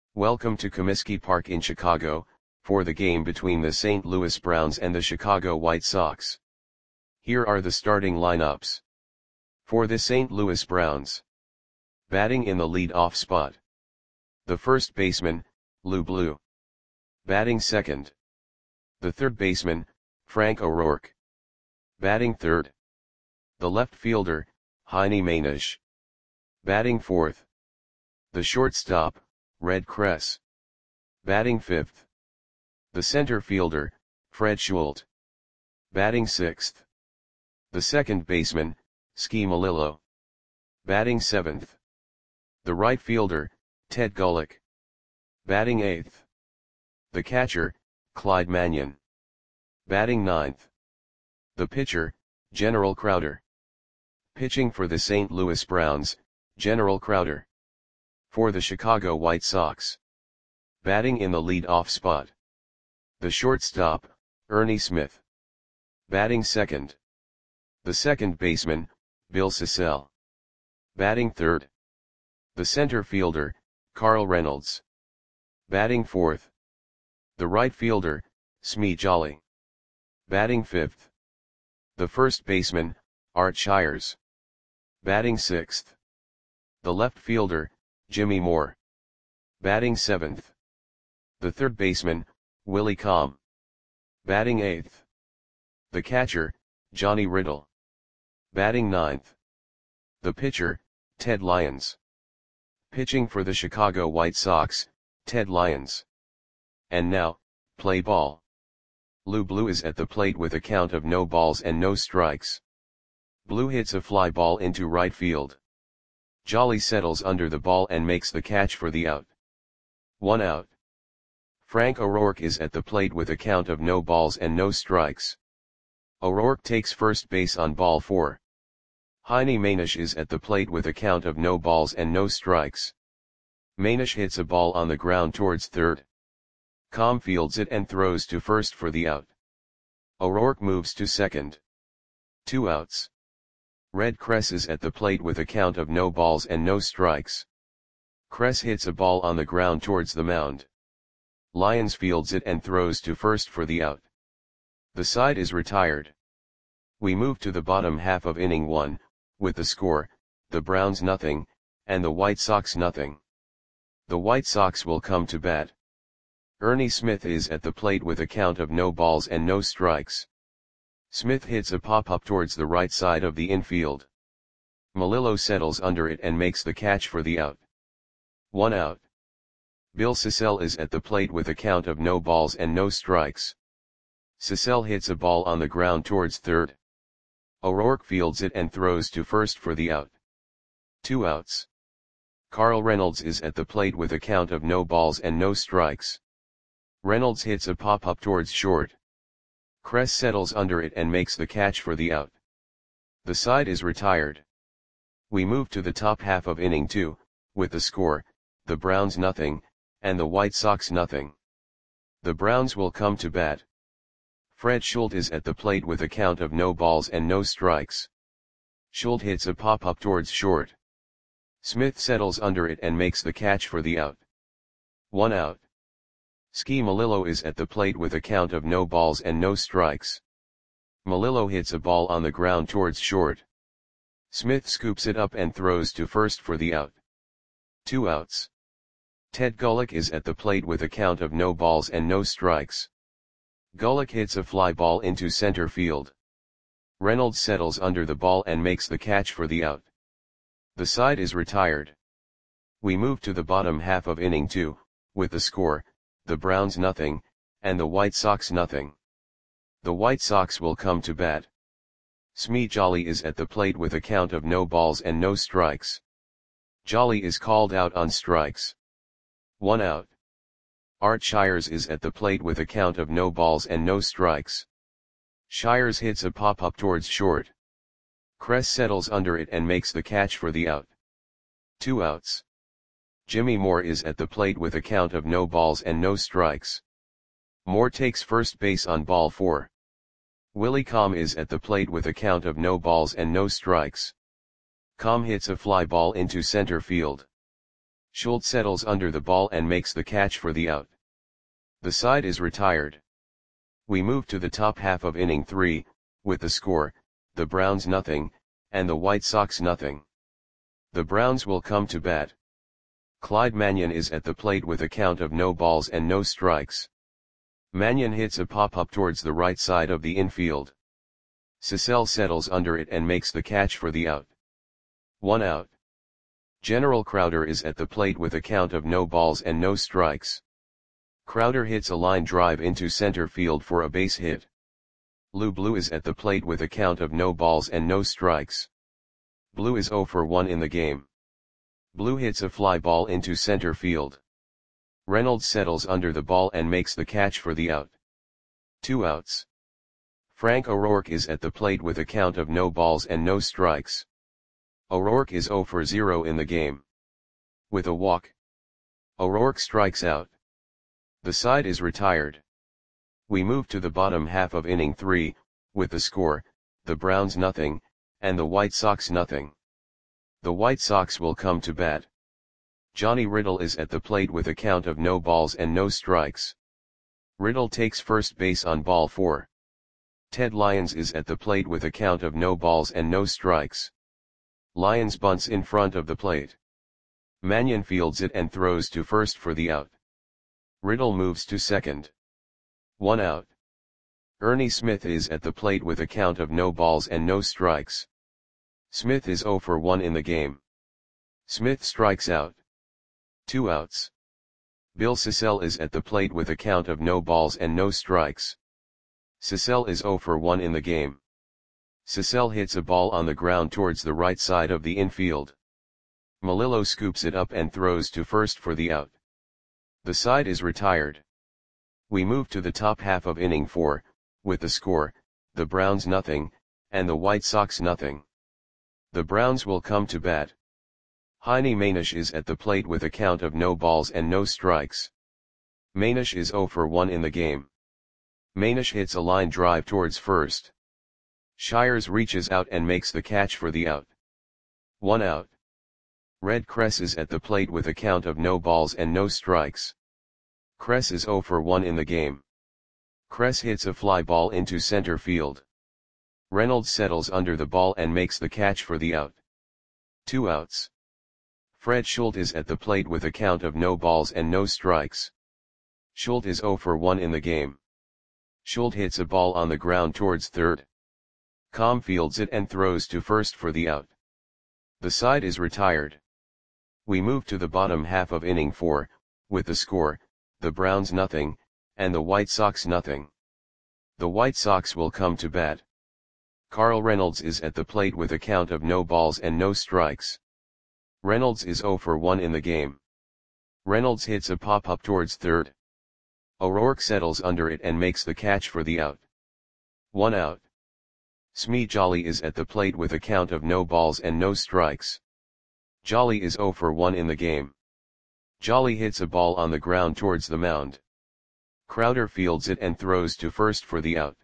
Welcome to Comiskey Park in Chicago, for the game between the St. Louis Browns and the Chicago White Sox. Here are the starting lineups. For the St. Louis Browns. Batting in the lead-off spot. The first baseman, Lou Blue. Batting second. The third baseman, Frank O'Rourke. Batting third. The left fielder, Heine Mainisch. Batting fourth. The shortstop, Red Kress. Batting fifth. The center fielder, Fred Schult. Batting sixth. The second baseman, Ski Melillo. Batting seventh. The right fielder, Ted Gulick. Batting eighth. The catcher, Clyde Mannion. Batting ninth. The pitcher, General Crowder. Pitching for the St. Louis Browns, General Crowder. For the Chicago White Sox. Batting in the lead-off spot. The shortstop, Ernie Smith. Batting second. The second baseman, Bill Sissell. Batting third. The center fielder, Carl Reynolds. Batting fourth. The right fielder, Smee Jolly. Batting fifth. The first baseman, Art Shires. Batting sixth. The left fielder, Jimmy Moore. Batting seventh. The third baseman, Willie Comm. Batting eighth. The catcher, Johnny Riddle. Batting ninth. The pitcher, Ted Lyons. Pitching for the Chicago White Sox, Ted Lyons. And now, play ball. Lou Blue is at the plate with a count of no balls and no strikes. Blue hits a fly ball into right field. Jolly settles under the ball and makes the catch for the out. 1 out. Frank O'Rourke is at the plate with a count of no balls and no strikes. O'Rourke takes first base on ball 4. Heine Mainisch is at the plate with a count of no balls and no strikes. Mainisch hits a ball on the ground towards third. Comm fields it and throws to first for the out. O'Rourke moves to second. 2 outs. Red Kress is at the plate with a count of no balls and no strikes. Kress hits a ball on the ground towards the mound. Lyons fields it and throws to first for the out. The side is retired. We move to the bottom half of inning 1, with the score, the Browns nothing, and the White Sox nothing. The White Sox will come to bat. Ernie Smith is at the plate with a count of no balls and no strikes. Smith hits a pop-up towards the right side of the infield. Melillo settles under it and makes the catch for the out. 1 out. Bill Sissell is at the plate with a count of no balls and no strikes. Sissell hits a ball on the ground towards third. O'Rourke fields it and throws to first for the out. 2 outs. Carl Reynolds is at the plate with a count of no balls and no strikes. Reynolds hits a pop-up towards short. Kress settles under it and makes the catch for the out. The side is retired. We move to the top half of inning 2, with the score, the Browns nothing, and the White Sox nothing. The Browns will come to bat. Fred Schult is at the plate with a count of no balls and no strikes. Schult hits a pop-up towards short. Smith settles under it and makes the catch for the out. 1 out. Ski Melillo is at the plate with a count of no balls and no strikes. Melillo hits a ball on the ground towards short. Smith scoops it up and throws to first for the out. 2 outs. Ted Gulick is at the plate with a count of no balls and no strikes. Gulick hits a fly ball into center field. Reynolds settles under the ball and makes the catch for the out. The side is retired. We move to the bottom half of inning 2, with the score, the Browns nothing, and the White Sox nothing. The White Sox will come to bat. Smee Jolly is at the plate with a count of no balls and no strikes. Jolly is called out on strikes. 1 out. Art Shires is at the plate with a count of no balls and no strikes. Shires hits a pop-up towards short. Kress settles under it and makes the catch for the out. 2 outs. Jimmy Moore is at the plate with a count of no balls and no strikes. Moore takes first base on ball 4. Willie Comm is at the plate with a count of no balls and no strikes. Comm hits a fly ball into center field. Schultz settles under the ball and makes the catch for the out. The side is retired. We move to the top half of inning 3, with the score, the Browns nothing, and the White Sox nothing. The Browns will come to bat. Clyde Mannion is at the plate with a count of no balls and no strikes. Mannion hits a pop-up towards the right side of the infield. Cecil settles under it and makes the catch for the out. 1 out. General Crowder is at the plate with a count of no balls and no strikes. Crowder hits a line drive into center field for a base hit. Lou Blue is at the plate with a count of no balls and no strikes. Blue is 0 for 1 in the game. Blue hits a fly ball into center field. Reynolds settles under the ball and makes the catch for the out. 2 outs. Frank O'Rourke is at the plate with a count of no balls and no strikes. O'Rourke is 0 for 0 in the game. With a walk, O'Rourke strikes out. The side is retired. We move to the bottom half of inning 3, with the score, the Browns nothing, and the White Sox nothing. The White Sox will come to bat. Johnny Riddle is at the plate with a count of no balls and no strikes. Riddle takes first base on ball 4. Ted Lyons is at the plate with a count of no balls and no strikes. Lyons bunts in front of the plate. Mannion fields it and throws to first for the out. Riddle moves to second. 1 out. Ernie Smith is at the plate with a count of no balls and no strikes. Smith is 0 for 1 in the game. Smith strikes out. 2 outs. Bill Cecil is at the plate with a count of no balls and no strikes. Cecil is 0 for 1 in the game. Cecil hits a ball on the ground towards the right side of the infield. Melillo scoops it up and throws to first for the out. The side is retired. We move to the top half of inning 4, with the score, the Browns nothing, and the White Sox nothing. The Browns will come to bat. Heine Manish is at the plate with a count of no balls and no strikes. Manish is 0 for 1 in the game. Manish hits a line drive towards first. Shires reaches out and makes the catch for the out. 1 out. Red Kress is at the plate with a count of no balls and no strikes. Kress is 0 for 1 in the game. Kress hits a fly ball into center field. Reynolds settles under the ball and makes the catch for the out. 2 outs. Fred Schultz is at the plate with a count of no balls and no strikes. Schultz is 0 for 1 in the game. Schultz hits a ball on the ground towards third. Com fields it and throws to first for the out. The side is retired. We move to the bottom half of inning 4, with the score, the Browns nothing, and the White Sox nothing. The White Sox will come to bat. Carl Reynolds is at the plate with a count of no balls and no strikes. Reynolds is 0 for 1 in the game. Reynolds hits a pop-up towards third. O'Rourke settles under it and makes the catch for the out. 1 out. Smee Jolly is at the plate with a count of no balls and no strikes. Jolly is 0 for 1 in the game. Jolly hits a ball on the ground towards the mound. Crowder fields it and throws to first for the out.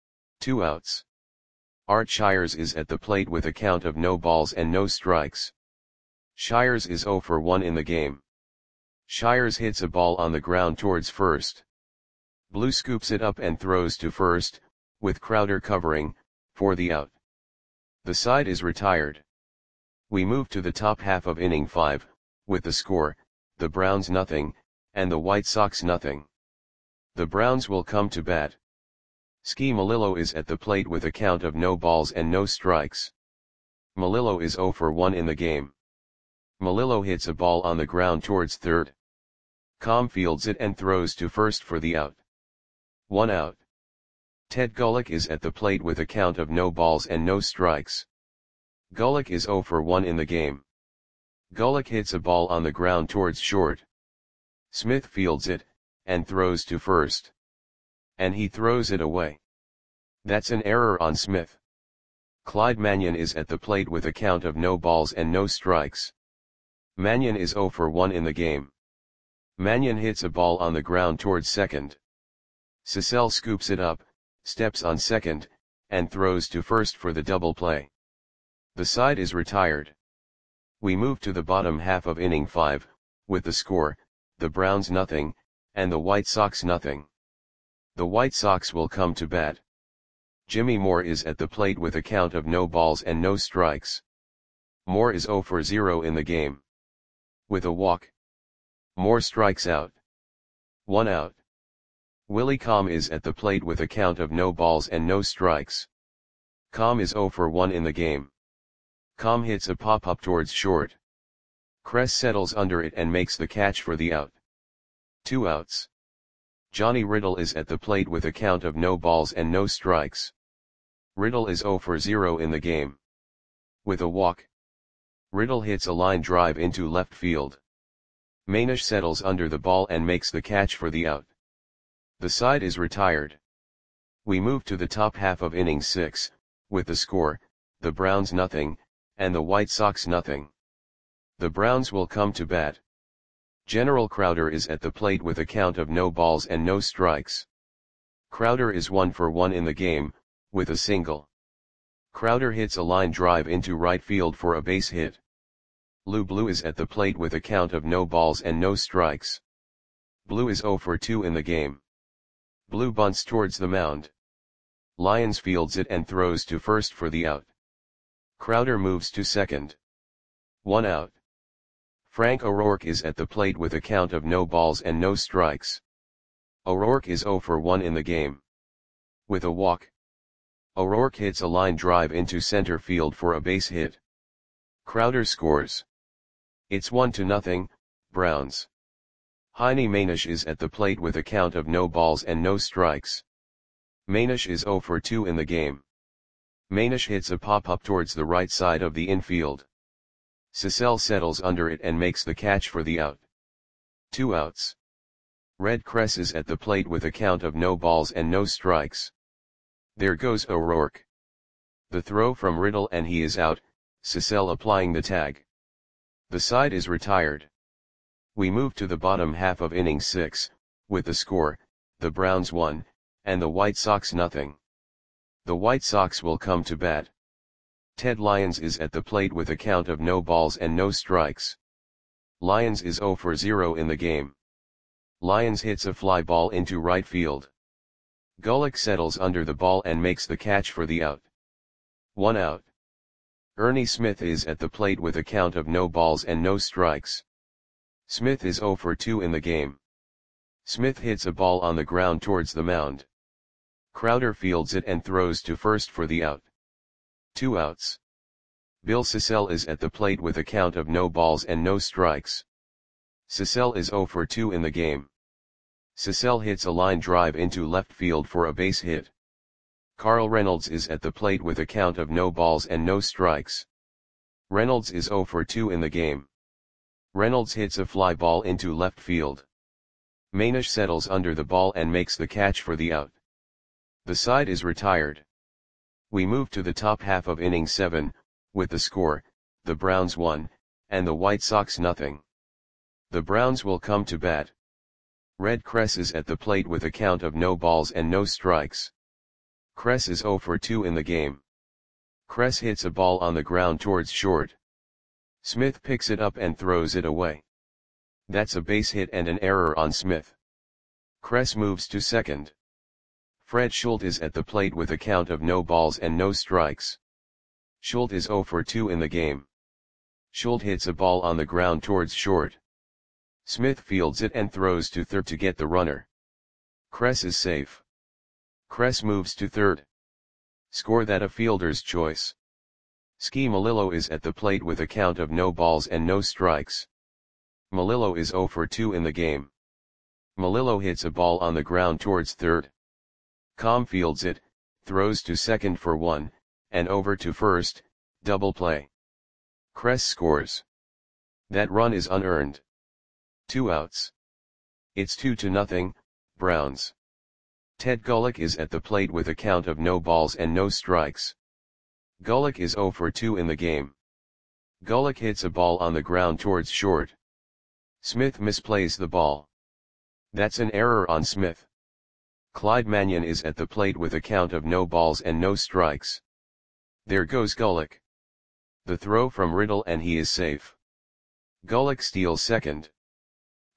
2 outs. Art Shires is at the plate with a count of no balls and no strikes. Shires is 0 for 1 in the game. Shires hits a ball on the ground towards first. Blue scoops it up and throws to first, with Crowder covering, for the out. The side is retired. We move to the top half of inning 5, with the score, the Browns nothing, and the White Sox nothing. The Browns will come to bat. Ski Melillo is at the plate with a count of no balls and no strikes. Melillo is 0 for 1 in the game. Melillo hits a ball on the ground towards third. Com fields it and throws to first for the out. 1 out. Ted Gulick is at the plate with a count of no balls and no strikes. Gulick is 0 for 1 in the game. Gulick hits a ball on the ground towards short. Smith fields it, and throws to first. And he throws it away. That's an error on Smith. Clyde Mannion is at the plate with a count of no balls and no strikes. Mannion is 0 for 1 in the game. Mannion hits a ball on the ground towards second. Cecil scoops it up, steps on second, and throws to first for the double play. The side is retired. We move to the bottom half of inning 5, with the score, the Browns nothing, and the White Sox nothing. The White Sox will come to bat. Jimmy Moore is at the plate with a count of no balls and no strikes. Moore is 0 for 0 in the game. With a walk. Moore strikes out. 1 out. Willie Comm is at the plate with a count of no balls and no strikes. Comm is 0 for 1 in the game. Comm hits a pop-up towards short. Kress settles under it and makes the catch for the out. 2 outs. Johnny Riddle is at the plate with a count of no balls and no strikes. Riddle is 0 for 0 in the game. With a walk. Riddle hits a line drive into left field. Manish settles under the ball and makes the catch for the out. The side is retired. We move to the top half of inning 6, with the score, the Browns nothing, and the White Sox nothing. The Browns will come to bat. General Crowder is at the plate with a count of no balls and no strikes. Crowder is 1 for 1 in the game, with a single. Crowder hits a line drive into right field for a base hit. Lou Blue is at the plate with a count of no balls and no strikes. Blue is 0 for 2 in the game. Blue bunts towards the mound. Lyons fields it and throws to first for the out. Crowder moves to second. 1 out. Frank O'Rourke is at the plate with a count of no balls and no strikes. O'Rourke is 0 for 1 in the game. With a walk. O'Rourke hits a line drive into center field for a base hit. Crowder scores. It's 1-0, Browns. Heine Manish is at the plate with a count of no balls and no strikes. Manish is 0 for 2 in the game. Manish hits a pop-up towards the right side of the infield. Cecil settles under it and makes the catch for the out. 2 outs. Red Kress is at the plate with a count of no balls and no strikes. There goes O'Rourke. The throw from Riddle and he is out, Cecil applying the tag. The side is retired. We move to the bottom half of inning 6, with the score, the Browns 1, and the White Sox nothing. The White Sox will come to bat. Ted Lyons is at the plate with a count of no balls and no strikes. Lyons is 0 for 0 in the game. Lyons hits a fly ball into right field. Golick settles under the ball and makes the catch for the out. 1 out. Ernie Smith is at the plate with a count of no balls and no strikes. Smith is 0 for 2 in the game. Smith hits a ball on the ground towards the mound. Crowder fields it and throws to first for the out. 2 outs. Bill Cecil is at the plate with a count of no balls and no strikes. Cecil is 0 for 2 in the game. Cecil hits a line drive into left field for a base hit. Carl Reynolds is at the plate with a count of no balls and no strikes. Reynolds is 0 for 2 in the game. Reynolds hits a fly ball into left field. Manish settles under the ball and makes the catch for the out. The side is retired. We move to the top half of inning 7, with the score, the Browns 1, and the White Sox nothing. The Browns will come to bat. Red Kress is at the plate with a count of no balls and no strikes. Kress is 0 for 2 in the game. Kress hits a ball on the ground towards short. Smith picks it up and throws it away. That's a base hit and an error on Smith. Kress moves to second. Fred Schultz is at the plate with a count of no balls and no strikes. Schultz is 0 for 2 in the game. Schultz hits a ball on the ground towards short. Smith fields it and throws to third to get the runner. Kress is safe. Kress moves to third. Score that a fielder's choice. Ski Melillo is at the plate with a count of no balls and no strikes. Melillo is 0 for 2 in the game. Melillo hits a ball on the ground towards third. Comm fields it, throws to second for 1, and over to first, double play. Kress scores. That run is unearned. 2 outs. It's 2-0, Browns. Ted Golick is at the plate with a count of no balls and no strikes. Golick is 0 for 2 in the game. Golick hits a ball on the ground towards short. Smith misplays the ball. That's an error on Smith. Clyde Mannion is at the plate with a count of no balls and no strikes. There goes Golick. The throw from Riddle and he is safe. Golick steals second.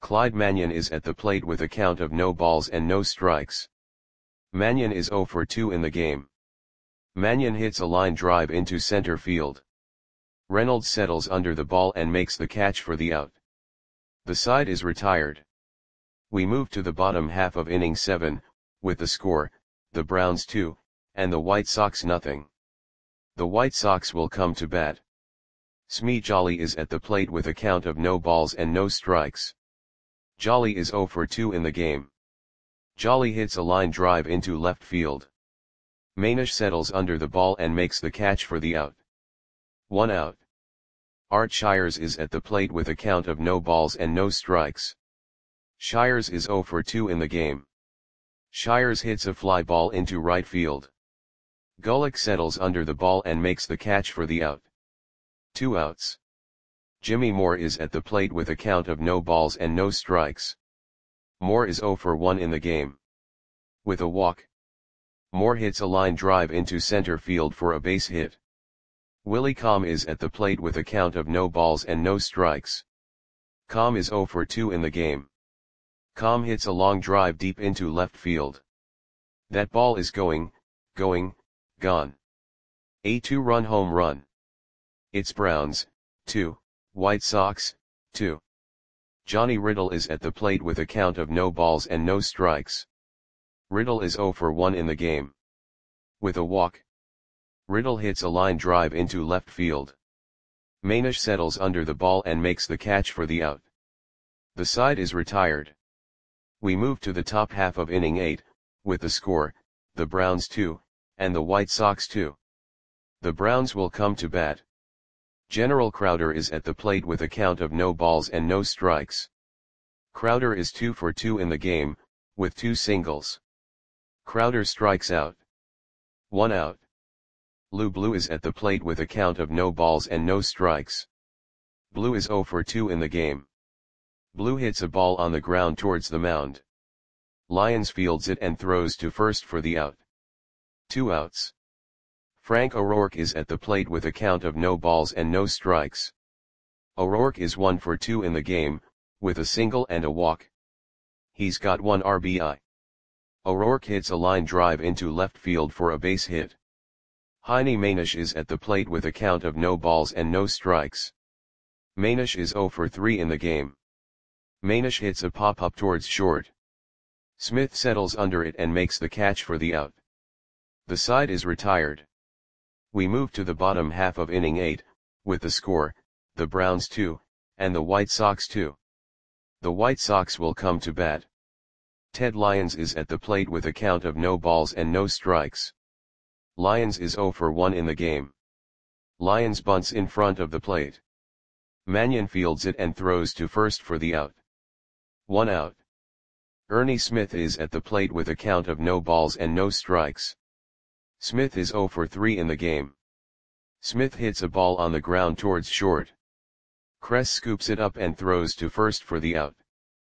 Clyde Mannion is at the plate with a count of no balls and no strikes. Mannion is 0 for 2 in the game. Mannion hits a line drive into center field. Reynolds settles under the ball and makes the catch for the out. The side is retired. We move to the bottom half of inning 7, with the score, the Browns 2, and the White Sox nothing. The White Sox will come to bat. Smee Jolly is at the plate with a count of no balls and no strikes. Jolly is 0 for 2 in the game. Jolly hits a line drive into left field. Manish settles under the ball and makes the catch for the out. 1 out. Art Shires is at the plate with a count of no balls and no strikes. Shires is 0 for 2 in the game. Shires hits a fly ball into right field. Golick settles under the ball and makes the catch for the out. 2 outs. Jimmy Moore is at the plate with a count of no balls and no strikes. Moore is 0 for 1 in the game. With a walk, Moore hits a line drive into center field for a base hit. Willie Comm is at the plate with a count of no balls and no strikes. Comm is 0 for 2 in the game. Comm hits a long drive deep into left field. That ball is gone. A 2-run home run. It's Browns, 2, White Sox, 2. Johnny Riddle is at the plate with a count of no balls and no strikes. Riddle is 0 for 1 in the game. With a walk, Riddle hits a line drive into left field. Manish settles under the ball and makes the catch for the out. The side is retired. We move to the top half of inning 8, with the score, the Browns 2, and the White Sox 2. The Browns will come to bat. General Crowder is at the plate with a count of no balls and no strikes. Crowder is 2 for 2 in the game, with 2 singles. Crowder strikes out. 1 out. Lou Blue is at the plate with a count of no balls and no strikes. Blue is 0 for 2 in the game. Blue hits a ball on the ground towards the mound. Lyons fields it and throws to first for the out. 2 outs. Frank O'Rourke is at the plate with a count of no balls and no strikes. O'Rourke is 1 for 2 in the game, with a single and a walk. He's got 1 RBI. O'Rourke hits a line drive into left field for a base hit. Heine Manish is at the plate with a count of no balls and no strikes. Manish is 0 for 3 in the game. Manish hits a pop-up towards short. Smith settles under it and makes the catch for the out. The side is retired. We move to the bottom half of inning 8, with the score, the Browns 2, and the White Sox 2. The White Sox will come to bat. Ted Lyons is at the plate with a count of no balls and no strikes. Lyons is 0 for 1 in the game. Lyons bunts in front of the plate. Mannion fields it and throws to first for the out. 1 out. Ernie Smith is at the plate with a count of no balls and no strikes. Smith is 0 for 3 in the game. Smith hits a ball on the ground towards short. Kress scoops it up and throws to first for the out.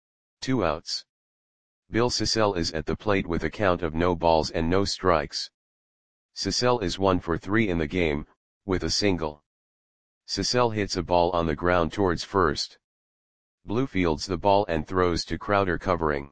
2 outs. Bill Sissell is at the plate with a count of no balls and no strikes. Sissell is 1 for 3 in the game, with a single. Sissell hits a ball on the ground towards first. Blue fields the ball and throws to Crowder covering.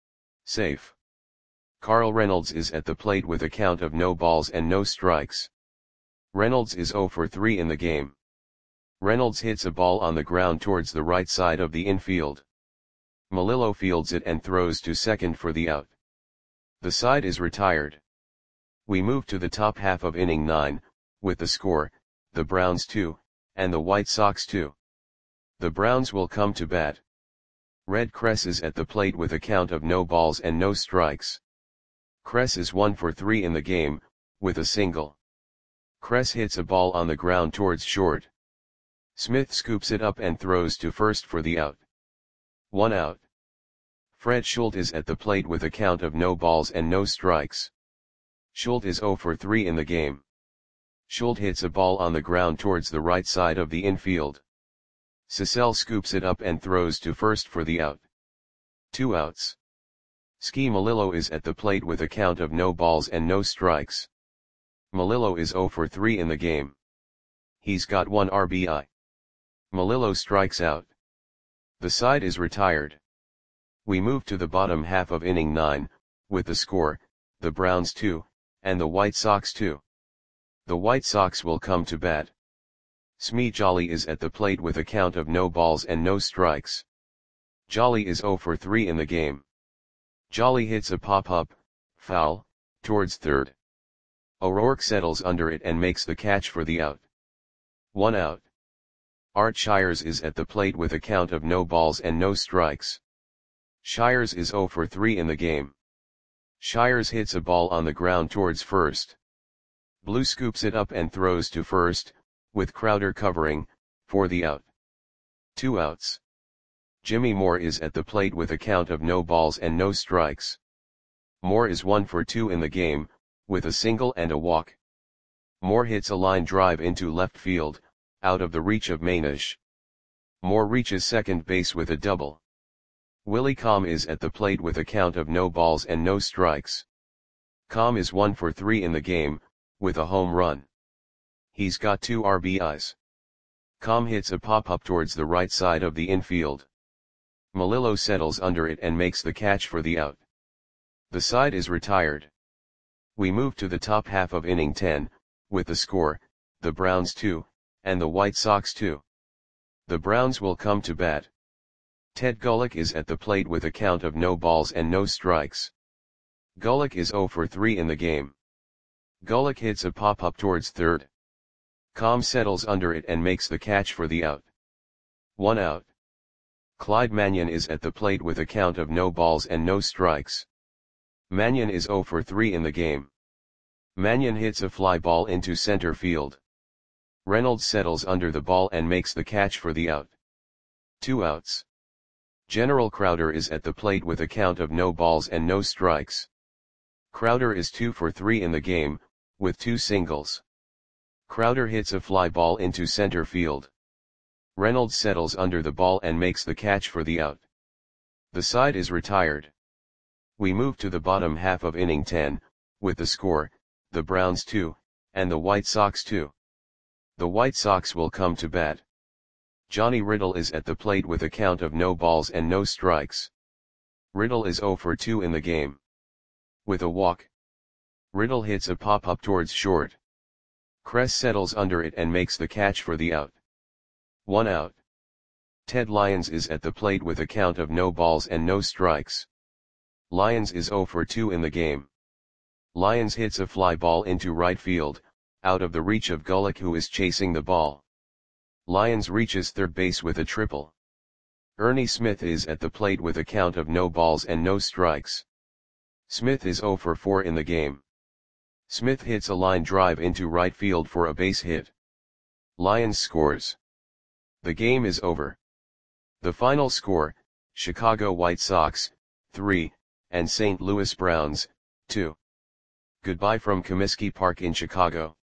Safe. Carl Reynolds is at the plate with a count of no balls and no strikes. Reynolds is 0 for 3 in the game. Reynolds hits a ball on the ground towards the right side of the infield. Melillo fields it and throws to second for the out. The side is retired. We move to the top half of inning 9, with the score, the Browns 2, and the White Sox 2. The Browns will come to bat. Red Kress is at the plate with a count of no balls and no strikes. Kress is 1 for 3 in the game, with a single. Kress hits a ball on the ground towards short. Smith scoops it up and throws to first for the out. 1 out. Fred Schultz is at the plate with a count of no balls and no strikes. Schultz is 0 for 3 in the game. Schultz hits a ball on the ground towards the right side of the infield. Sissell scoops it up and throws to first for the out. 2 outs. Ski Melillo is at the plate with a count of no balls and no strikes. Melillo is 0 for 3 in the game. He's got 1 RBI. Melillo strikes out. The side is retired. We move to the bottom half of inning 9, with the score, the Browns 2, and the White Sox 2. The White Sox will come to bat. Smee Jolly is at the plate with a count of no balls and no strikes. Jolly is 0 for 3 in the game. Jolly hits a pop-up, foul, towards third. O'Rourke settles under it and makes the catch for the out. 1 out. Art Shires is at the plate with a count of no balls and no strikes. Shires is 0 for 3 in the game. Shires hits a ball on the ground towards first. Blue scoops it up and throws to first, with Crowder covering, for the out. 2 outs. Jimmy Moore is at the plate with a count of no balls and no strikes. Moore is 1 for 2 in the game, with a single and a walk. Moore hits a line drive into left field, out of the reach of Manish. Moore reaches second base with a double. Willie Comm is at the plate with a count of no balls and no strikes. Comm is 1 for 3 in the game, with a home run. He's got 2 RBIs. Comm hits a pop-up towards the right side of the infield. Melillo settles under it and makes the catch for the out. The side is retired. We move to the top half of inning 10, with the score, the Browns 2, and the White Sox 2. The Browns will come to bat. Ted Gullick is at the plate with a count of no balls and no strikes. Gullick is 0 for 3 in the game. Gullick hits a pop-up towards third. Comm settles under it and makes the catch for the out. 1 out. Clyde Mannion is at the plate with a count of no balls and no strikes. Mannion is 0 for 3 in the game. Mannion hits a fly ball into center field. Reynolds settles under the ball and makes the catch for the out. 2 outs. General Crowder is at the plate with a count of no balls and no strikes. Crowder is 2 for 3 in the game, with 2 singles. Crowder hits a fly ball into center field. Reynolds settles under the ball and makes the catch for the out. The side is retired. We move to the bottom half of inning 10, with the score, the Browns 2, and the White Sox 2. The White Sox will come to bat. Johnny Riddle is at the plate with a count of no balls and no strikes. Riddle is 0 for 2 in the game. With a walk. Riddle hits a pop-up towards short. Kress settles under it and makes the catch for the out. 1 out. Ted Lyons is at the plate with a count of no balls and no strikes. Lyons is 0 for 2 in the game. Lyons hits a fly ball into right field, out of the reach of Gullick who is chasing the ball. Lyons reaches third base with a triple. Ernie Smith is at the plate with a count of no balls and no strikes. Smith is 0 for 4 in the game. Smith hits a line drive into right field for a base hit. Lyons scores. The game is over. The final score, Chicago White Sox, 3, and St. Louis Browns, 2. Goodbye from Comiskey Park in Chicago.